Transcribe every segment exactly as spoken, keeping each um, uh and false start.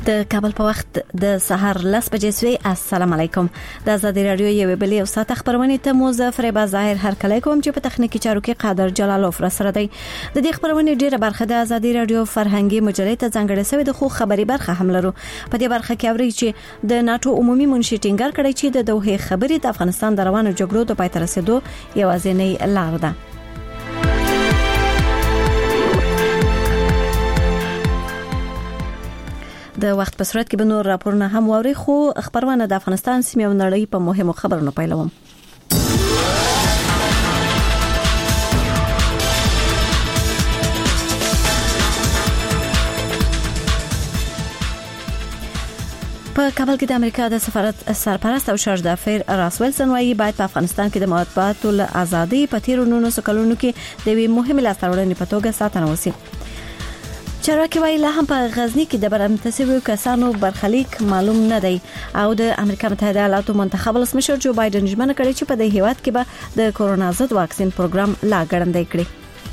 د کابل په وخت د سحر لس بجې سوي. السلام علیکم. د آزادي رادیو یو بلې او ساته خبرونه ته مو زفر با ظاهر هر کله کوم چې په تخنیکی چارو کې قادر جلالوف را سره دی. د دې خبرونه ډیره برخه د آزادي رادیو فرهنګي مجلې ته ځانګړې شوی د خو خبري برخه هم لرو. په دې برخه کې اوري چې د ناتو عمومي منشي ټینګار کړی چې د دوه خبري د افغانستان د روانو جګړو د پای ته رسیدو یوازینی لار ده. د وخت په صورت کې به نور راپورونه هم ووري، خو خبرونه د افغانستان سیمې او نړۍ په مهمو خبرونو پیلوم. په کابل کې د امریکا د سفارت سرپرست او شارج دافیر راس ویلسن وايي باید په افغانستان کې د مطبوعاتو له ازادي په تیرو نولسو کلونو کې د وی مهمه لاسته په توګه ساتنه وسی. چارواکي وايي لا هم په غزنی کې د برمتسوي کسانو برخلیک معلوم نه دی او د امریکا متحده ایالاتو منتخب ولسمشر جو بایدن ژمنه کړې چې په دې هیواد کې به د کورونا ضد واکسین پروګرام لا ګړندی کړي.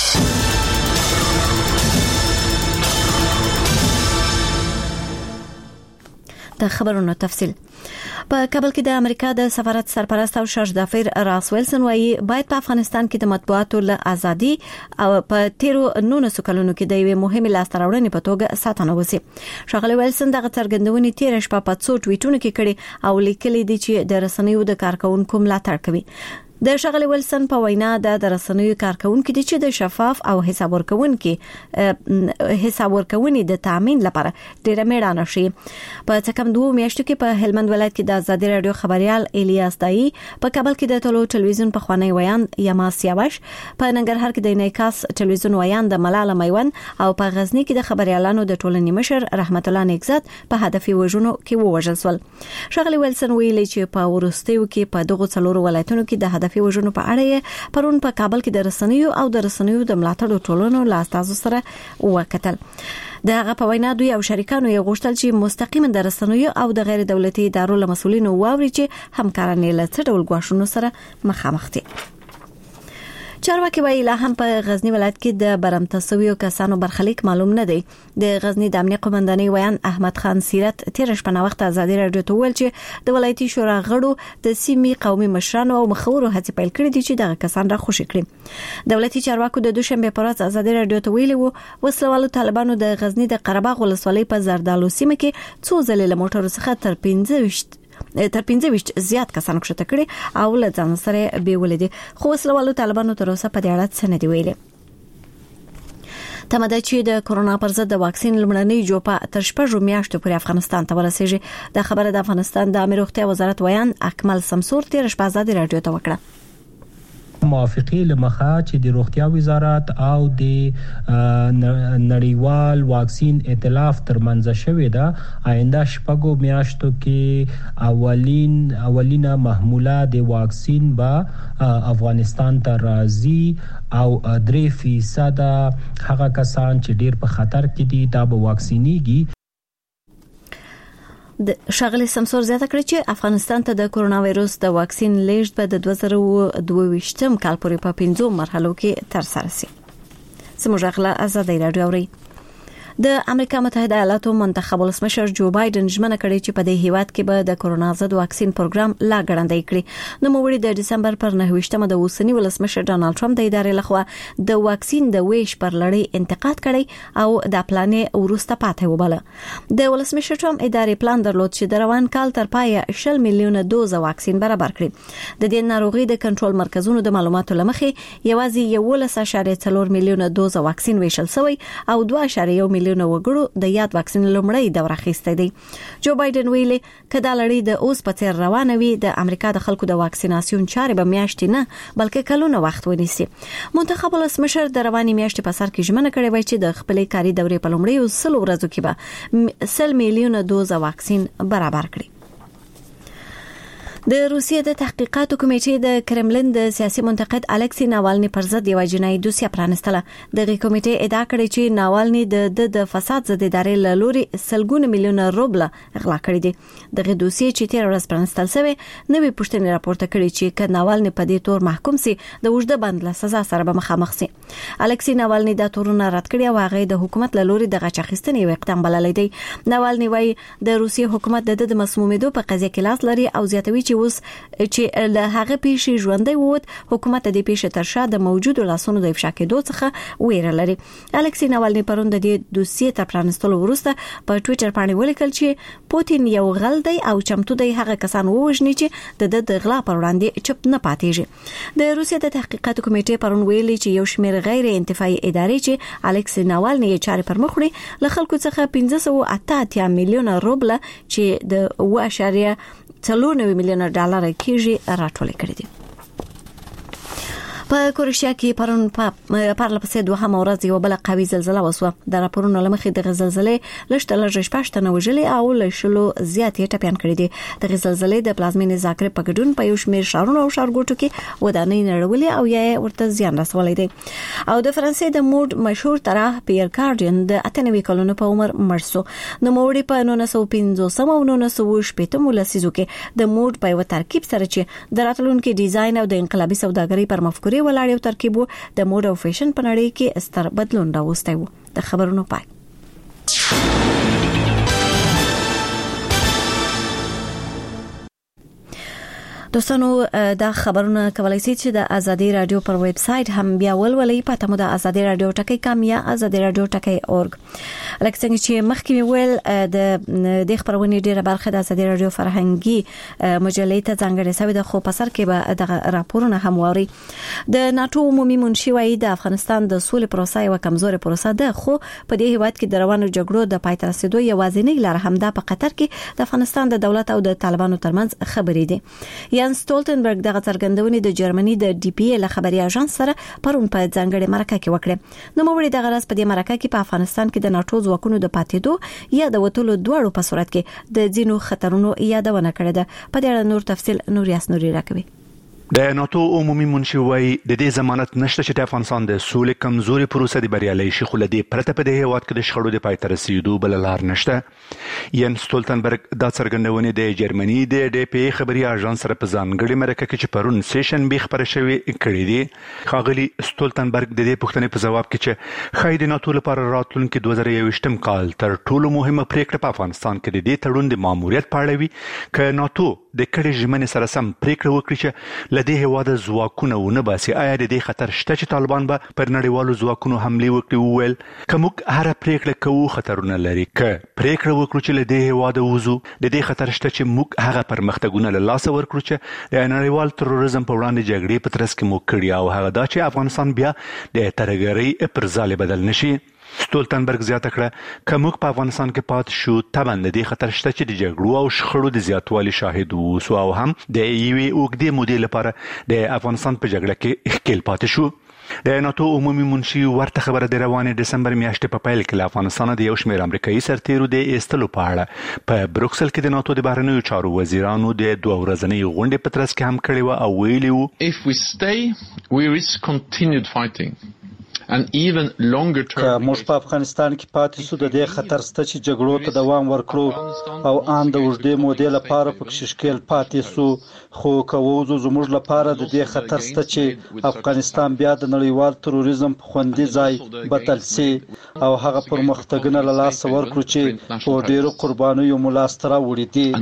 د خبرونو تفصیل. په کابل کې د امریکا د سفارت سرپرست او شارج دافیر راس ویلسن وايي باید په افغانستان کې د مطبوعاتو له ازادي او په تیرو نولسو کلونو کې د یوې مهمه لاسته په توګه ساتنه وسی. ښاغلی ویلسن دغه څرګندونې تیر شپه په څو ټویټونو کې کړي او لیکلي دي چې د رسنیو د کارکونکو ملاتړ کوي. د ښاغلی ویلسن په وینا د رسنیو کارکونکو دي چې د شفاف او حساب ورکونکو حساب ورکونې د تامین لپاره ډېر میړانه شي. په څکم دوه میاشتو کې په هلمند ولایت کې د آزادي رادیو خبريال الیاس دای په کابل کې د ټولو ټلویزیون په خوانی ویان یما سیاوش، په ننګرهار کې د انعکاس ټلویزیون ویان د ملاله میوان او په غزنی کې د خبريالانو د ټولنې مشر رحمت الله نیکزاد په هدفي وژنو کې ووژل شول. ښاغلی ویلسن ویلي چې په ورستیو کې په دغه څلورو ولایتونو کې د هدفي وژنو په اړه پرون په کابل کې د رسنیو او د رسنیو د ملاتړ ټولنو لاستازو سره وکتل. دغه په وینا دوی او شریکانو یې غوښتل چې مستقیما د رسنیو او د غیر دولتي ادارو له مسؤلینو واوري چې همکارانه له څه ډول غواړنو سره مخامخ دي. چارواکي وايي لا هم په غزنی ولایت کې د برمتسوي کسانو برخلیک معلوم نه دی. د غزنی د امنیت قومندانۍ ویان احمد خان سیرت تیر شپه وخت آزادي رادیو ته ویل چې د ولایتي شورا غړو د سیمې قومي مشرانو او مخورو هڅې پیل کړې دي چې دغه کسان را خوشي کړي. دولتي چارواکو د دوشنبه پر ورځ آزادي رادیو ته ویلي وو وسلوالو طالبانو د غزنی د قره باغ ولسوالۍ په زردالو سیمه کې څو ځلې له موټرو څخه تر پنځه تر پنځه ویشت زیات کسان کښته کړي او له ځان سره بیولې دي، خو وسلوالو طالبانو تر اوسه په دې اړه څه نه دی ویلي. تمه ده چې د کورونا پر ضد د واکسین لمړنۍ جوپه تر شپږو میاشتو پورې افغانستان ته ورسیږي. د خبره د افغانستان د امیر روغتیا وزارت ویان اکمل سمسور تیر شپه آزادي رادیو ته وکړه. موافقه لمخه چې د روغتیا وزارت او د نړیوال واکسین ائتلاف ترمنځ شوې ده آینده شپږو میاشتو کې اولین اولینه محموله د واکسین به افغانستان ته راځي او درې فیصد هغه کسان چې ډیر په خطر کې دي دا به واکسینیږي. د ښاغلی سمسور زیاته کړې چې افغانستان ته د کورونا وایروس د واکسین لیږد په د دوه زره دوه ویشتم کال پورې په پنځو مرحلو کې تر سره شي. سموږ غلا آزادي رادیو اوري. د امریکا متحده ایالاتو منتخب ولسمشر جو بایدن ژمنه کړې چې په دې هیواد کې به د کورونا ضد واکسین پروګرام لا ګړندی کړي. نو موږ د دسمبر پر نهه ویشتمه د اوسنی ولسمشر ډانلډ ټرمپ د ادارې لخوا د واکسین د ویش پر لړۍ انتقاد کړي او د پلان ورسته پاتې وبله. د ولسمشر ټرمپ ادارې پلان درلود چې د روان کال تر پایه شل میلیونه دوز واکسین برابر کړي. د دې ناروغي د کنټرول مرکزونو د معلوماتو لمخې یوازې یولس اعشاریه څلور میلیونه دوز واکسین ویشل شوی او دوه اعشاریه یو میلیونه وګړو د یاد واکسین لومړی دوره اخیسته دي. جو بایدن ویلي کدا لړۍ د اوس په څیر روانه وي د امریکا د خلکو د واکسیناسیون چارې به میاشتې نه بلکې کلونه وخت ونیسي. منتخب ولسمشر د رواني میاشتې په سر کې ژمنه کړې وای چې د خپلې کاري دورې په لومړیو سلو ورځو کې به سل میلیونه دوز واکسین برابر کړي. د روسیې د تحقیقاتو کمیټې د کرملین د سیاسي منتقد الکسی ناوالني پر ضد یو جنایي دوسیه پرانستله. دغه کمیټې ادعا کړې چې ناوالني د د فساد ضد ادارې له لوري سلګونه میلیون روبل اغلا کړی دي. دغه دوسیه چې تیر ورځ پرانستل شوی نوې پوښتنه راپورته کړې چې ک ناوالني په دې تور محکوم سي د وجده بند له سزا سره به مخامخ سي. الکسی ناوالني د تورونه رد کړی او هغه د حکومت له لوري د غچخستنې یو اقدام بللی دی. ناوالني وايي د روسیې حکومت د د مسمومیدو په قضیه کې لاس لري او زیاتوي چې اوس چې له هغه پیښې ژوندۍ ووت حکومت د پیښې تر شا د موجودو لاسونو د افشا کېدو څخه ویره لري. الکسی ناوالني پرون د دې دوسیې تر پرانستلو وروسته په ټوئیټر باندې ولیکل چې پوتین یو غل دی او چمتو دی هغه کسان ووژني چې د د غلا پر وړاندې چپ نه پاتېږي. د روسیې د تحقیقاتو کمیټې پرون ویلي چې یو شمېر غیر انتفاعي ادارې چې الکسی ناوالني یې چارې پر مخ وړي له خلکو څخه پنځه سوه اته اتیا میلیونه روبل چې د اوه اعشاریه څلور نوي میلیونه ډالر کېږي راټول کړي دي. په کروشیا کې پرون په پارلپسې دوه ورځې یو بل قوي زلزلہ وسوه. د راپورونو لمخې د زلزلې لشته لږ شپږ وژلې او لشلو زیاتې ټپيان کړي دي. د زلزلې د پلازمینې زاګرب په ګډون په یو شمېر شهرونو او ښارګوټو کې ودانۍ نړولې او یا ورته زیان رسولې دي. او د فرانسې د موډ مشهور طرح پیر کارډین د اته نوي کلونو په عمر مړ شو. نو موړي په نولس سوه پنځوس او نولس سوه شپږ لسیزو کې د موډ په یو ترکیب سره چې د راتلونکو ډیزاین او د انقلابي سوداګرۍ پر مفکورې ولاړ یو ترکیب د موډ او فیشن په نړۍ کې ستر بدلون راوستی و. د خبرونو پای. دوستانو دا خبرونه کولای شئ چې د ازادي رادیو پر ویب سټ هم بیا ولولئ. پته مو د ازادي رادیو ټکی کام یا ازادي رادیو ټکی اورګ. لکه څنګه چې مخکې ویل د د خبرونې ډیره برخه د ازادي رادیو فرهنګي مجلې ته ځانګړې شوې ده، خو په سر کې به د راپورونه هم ووري. د ناتو عمومي منشي وايي د افغانستان د سولې پروسه یو کمزوري پروسه ده، خو په دې هیواد کې د روانو جګړو د پای ته رسیدو یوازینۍ لار همدا په قطر کې د افغانستان د دولت او د طالبانو ترمنځ خبرې دي. یان سټولټنبرګ دغه څرګندونې د جرمني د ډي پی ال خبري اژانس سره پرون په ځانګړي مرکه کې وکړه. نو موږ د غرض په دې مرکه کې په افغانستان کې د ناتو ځواکونو د پاتېدو یا د وټولو دواړو په صورت کې د ځینو خطرونو یادونه کړې ده. په دې اړه نور تفصیل نوریاس نوري راکوي. د ناتو عمومي منشي وايي د دې ضمانت نشته چې د افغانستان د سولې کمزوري پروسه د بریالي شي، خو لدې پرته په دې هیواد کې د شخړو د پای ته رسیدو بل لار نشته. یان سټولټنبرګ دا څرګندونه د جرمني د ډي پی خبري اژانس سره په ځانګړي مرکه کې چې پرون سیشن به خبره شوې کړې دي. خاغلی سټولټنبرګ د دې پوښتنې په جواب کې چې خای د ناتو لپاره راتلونکي دوه زره یوویشتم کال تر ټولو مهمه پریکړه په افغانستان کې د دې تړون د ماموریت په اړه وي، ک ناتو د کډې ژمنې سره سم پریکړه وکړي چې لدې هیواد ځواکونه ونه باسي. آیا د دې خطر شته چې طالبان به پر نړیوالو ځواکونو حمله وکړي؟ وویل کومک هر پریکړه کوو خطرونه لري، ک پریکړه وکړو چې لدې هیواد وځو د دې خطر شته چې موږ هغه پرمختګونه له لاس ورکړو چې د نړیوال تروریزم په وړاندې جګړې په ترڅ کې مو کړی او هغه دا چې افغانستان بیا د ترګرۍ پر ځای بدل نشي. سټولټنبرګ زیاته کړه کومک په افغانستان کې پات شو تبند دي خطر شته چې د جګړو او شخړو د زیاتوالي شاهد وو او هم د یوې اوږدې مودې لپاره د افغانستان په جګړه کې ښکیل پاتې شو. د ناتو عمومي منشي ورته خبره د روانې دسمبر میاشتې په پیل کې له افغانستان د یو شمېر امریکایي سرتیرو د ایستلو په اړه په بروکسل کې د ناتو د بهرنیو چارو وزیرانو د دوه ورځنۍ غونډې په ترڅ کې هم کړې وه او ویلي وو If we stay, we risk continued fighting. که موږ په افغانستان کې پاتې شو د دې خطر شته چې جګړو ته دوام ورکړو او ان د اوږدې مودې لپاره پکې ښکیل پاتې شو. خو که وځو زموږ لپاره د دې خطر شته چې افغانستان بیا د نړیوال تروریزم په خوندي ځای بدل شي او هغه پرمختګونه له لاسه ورکړو چې په ډېرو قربانیو مو لاسته راوړي دي.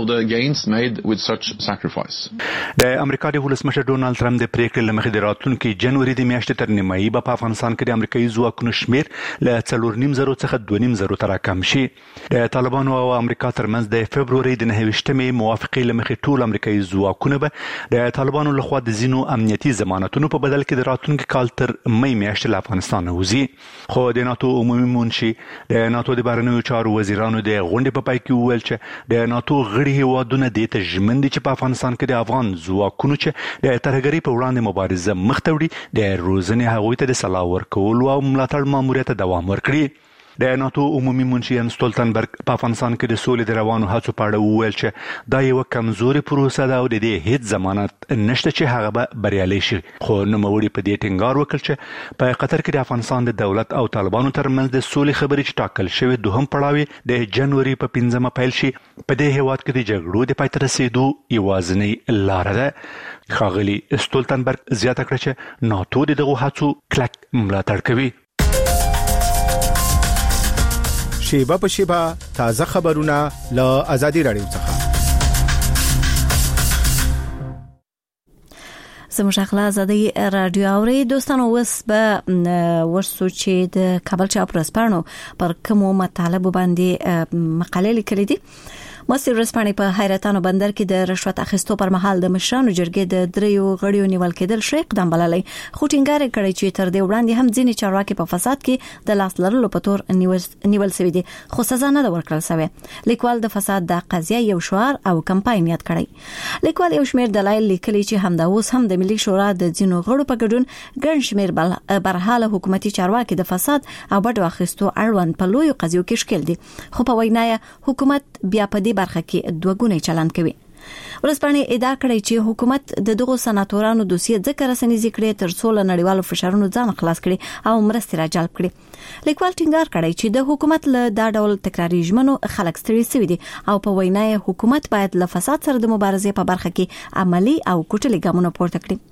د امریکا د ولسمشر ډونالد ټرمپ د پریکړې لمخې د راتلونکي جنوري د میاشتې تر نیمایي په افغانستان کې د امریکایي ځواکونو شمیر له څلور نیم زرو څخه دوه نیم زرو ته راکم شي. د طالبانو او امریکا ترمنځ د فبروري د نهه ویشتمې موافقې لمخې ټول امریکایي ځواکونه به د طالبانو لخوا د ځینو امنیتي ضمانتونو په بدل کې د راتلونکي کال تر مې میاشتې له افغانستان وځي. خو د ناتو عمومي منشي د ناتو د بهرنیو چارو وزیرانو د غونډې په پای کې وویل چې د ناتو غړي هیوادونه دې ته ژمن دي چې په افغانستان کې د افغان ځواکونو چې د ترهګرۍ په وړاندې مبارزه مخ ته وړي د روزنې هغوی ته د سلاح ورکولو او ملاتړ ماموریت ته دوام ورکړي. د ناتو عمومي منشي ینس ستولتنبرګ په افغانستان کې د سولې د روانو هڅو په اړه وویل چې دا یو کمزوري پروسه ده او د دې هیڅ ضمانت نشته چې هغه به بریالي شي. خو نوموړي په دې ټینګار وکړ چې په قطر کې د افغانستان د دولت او طالبانو ترمنځ د سولې خبرې چې ټاکل شوی دوهم پړاو د جنوري په پنځمه پیل شي په دې هیواد کې د جګړو د پای ته رسیدو یوازینۍ لار ده. ښاغلي ستولتنبرګ زیاته کړه چې ناتو د دغو هڅو کلک ملاتړ کوي. شیبه په شیبه تازه خبرونه له آزادي رادیو څخه. زموږ خپل آزادي رادیو اوري دوستانو، اوس به ورسو چې د کابل چاپ رسپانو پر کومو مطالب باندې مقاله لیکلې دي. مصر رسپانې په حیرتانو بندر کې د رشوت اخیستو پر مهال د مشرانو جرګې د دریو غړیو نیول کېدل شي اقدام بللی، خو ټینګار کړی چې تر دې وړاندې هم ځینې چارواکي په فساد کې د لاس لرلو په تور نیول شوی دي، خو سزا نه ده ورکړل شوې. لیکوال د فساد د قضیه یو شعار او کمپاین یاد کړی. لیکوال یو شمېر دلایل لیکلي چې همدا اوس هم د ملي شورا د ځینو غړو په ګډون ګڼ شمېر برحاله حکومتي چارواکي د فساد او بډو اخیستو اړوند په لویو قضیو کې شکل دي، خو په وینا حکومت بیا په دې برخه کې دوه ګونی چلند کوي. ورسپانې ادعا کړې چې حکومت د دغو سناتورانو دوسیه ځکه رسنیزي کړې تر څو له نړیوالو فشارونو ځان خلاص کړي او مرستې را جلب کړي. لیکوال ټینګار کړی چې د حکومت له دا ډول تکراري ژمنو خلک ستړي شوي دي او په وینا حکومت باید له فساد سره د مبارزې په برخه کې عملی او کوټلي ګامونه پورته کړي.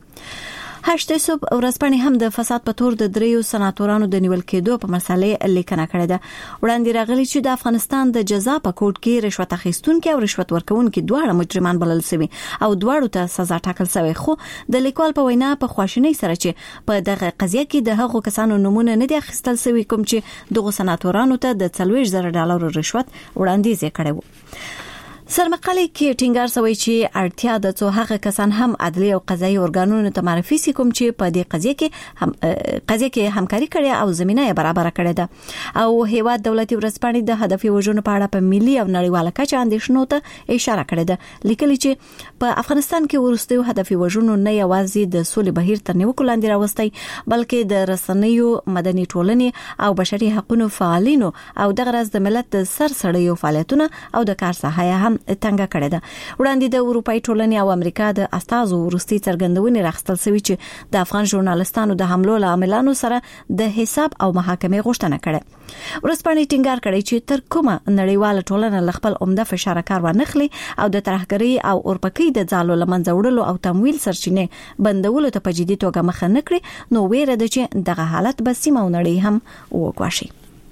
هشته صبح ورځپاڼې هم د فساد په تور د دریو سناتورانو د نیول کېدو په مسالې لیکنه کړې ده. وړاندې راغلي چې د افغانستان د جزا په کوټ کې رشوت اخیستونکي او رشوت ورکوونکي دواړه مجرمان بلل شوي او دواړو ته سزا ټاکل شوی، خو د لیکوال په وینا په خواشینۍ سره چې په دغه قضیه کې د هغو کسانو نمونه نه دي اخیستل شوي کوم چې دغه سناتورانو ته د څلوېښت زره ډالرو رشوت وړاندیز کړی وو. سرمقاله کې ټینګار شوی چې اړتیا د څو هغه کسان هم عدلي او قضایي ارګانونو ته معرفي سي کوم چې په دې قضیه کې هم قضیه کې همکاري کړي او زمينه برابر کړي ده او هیواد دولتي ورسپانې د هدفي وژنو په اړه په ملي او نړیواله کچه اندېښنو ته اشاره کړې ده. لیکلي چې په افغانستان کې ورستیو هدفي وژنو نه یوازې د سولې بهیر تر نیوکو لاندې راوستي بلکې د رسنیو، مدني ټولنې او بشري حقوقو فعالینو او دغه راز د ملت د سرسړیو فعالیتونه او د کار ساحه هم څنګه کړی ده. وړاندې د اروپای ټولنې او امریکا د استازو ورستي څرګندونې راخستل شوی چې د افغان ژورنالستانو د حملو له عاملانو سره د حساب او محاکمې غوښتنه کړې. ورسپانې ټینګار کړی چې تر کومه نړیواله ټولنه ل خپل عمده فشار کار ونخلي او د ترهګرۍ او اورپکۍ د ځالو لمنځه وړلو او تمویل سرچینې بندولو ته په جدي توګه مخه نه کړي، نو ویره ده چې دغه حالت به سیمه او نړۍ هم وګواښي.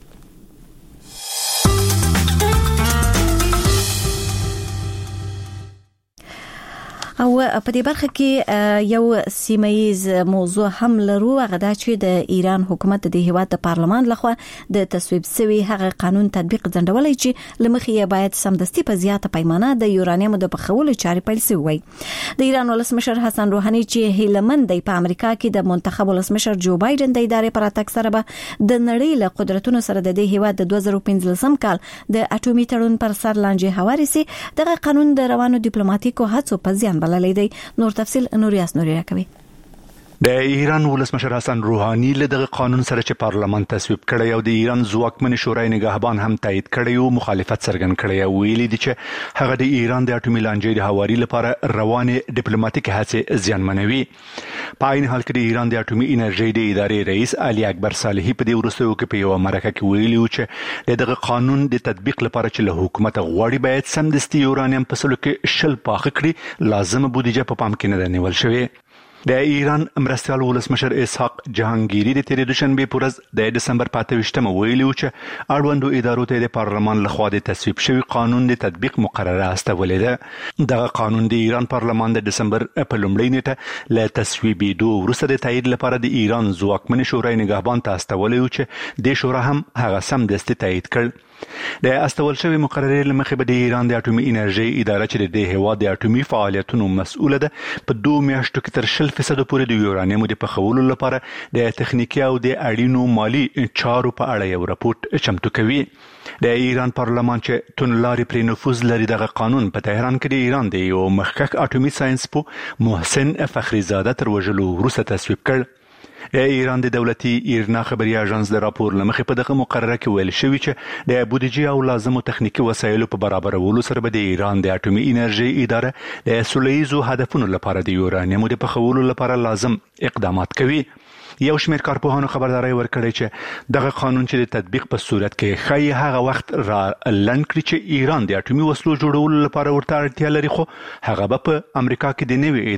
او په دې برخه کې یو سیمایز موضوع هم لرو، هغه دا چې د ایران حکومت د هیواد د پارلمان لخوا د تصویب شوی هغه قانون تطبیق ځنډولای چې لمخې یې باید سمدستي په زیاته پیمانه د یورانیم د پخولو چارې پیل شي وي. د ایران ولسمشر حسن روحاني چې هیلمن دی په امریکا کې د منتخب ولسمشر جو بایدن د ادارې پر اتک سره به د نړۍ له قدرتونو سره د دې هیواد د دوه زره پنځلسم کال د اټومي تړون پر سر لانجه هواري سي. دغه قانون د روانو ډیپلوماټیکو هڅو په زیان بللی دی. نور تفصیل نوریاس نوري راکوي. د ایران ولسمشر حسن روحاني له دغه قانون سره چې پارلمان تصویب کړی او د ایران ځواکمن شورای نگهبان هم تایید کړی او مخالفت څرګند کړی او ویلي دي چې هغه د ایران د اټومي لانجې د هواري لپاره روانې ډیپلوماټیک هڅې زیانمنوي. په عین حال کې د ایران د اټومي انرژي د ادارې رئیس علي اکبر صالحي په دې وروستیو کې په یو مرکه کې ویلي و چې دغه قانون د تطبیق لپاره چې له حکومت غواړي باید سمدستي یورانیم په سلو کې شل پاخه کړي، لازم بودیجه په پام کې نه نیول شوی. د ایران مرستیال ولسمشر اسحاق جهانگیری د تیرې دوشنبه په ورځ د دسمبر په اته ویشتمه ویلي و چې اړوندو ادارو ته د پارلمان لخوا د تصویب شوی قانون د تطبیق مقرره استولې ده. دغه قانون د ایران پارلمان د دسمبر په لومړۍ نیټه له تصویبېدو وروسته د تایید لپاره د ایران ځواکمن شورای نگهبان ته استولې و چې د شورا هم هغه سمدستي تایید کړ. د استول شوی مقررې لمخې به د ایران د اټومي انرژي اداره چې د هیواد د اټومي فعالیتونو مسؤله ده په دوه میاشتو کې تر شل فیصد پورې د یورانیم د پخولو لپاره د تخنیکی او د اړینو مالی چارو په اړه یو راپورټ چمتو کوي. د ایران پارلمان چې تونلاري پر نفوذ لري دغه قانون په تهران کې د ایران د یو مخکښ اټومي ساينس په محسن فخری زاده تر وژلو وروسته تصویب کړ. ایران د دولتي ایرنا خبري اژانس د راپور لمخې په دغه مقرره کې ویل شوی چې د بودیجې او لازمو تخنیکی وسایلو په برابرولو سره به د ایران د اټومي انرژي اداره د سولهییزو هدفونو لپاره د یورانیم د پخولو لپاره لازم اقدامات کوي. یو شمېر کارپوهانو خبرداري ورکړې چې دغه قانون چې د تطبیق په صورت کې خای هغه وخت را لند کړی چې ایران د اټومي وسلو جوړولو لپاره ورته اړتیا لري، خو هغه به په امریکا کې د نوي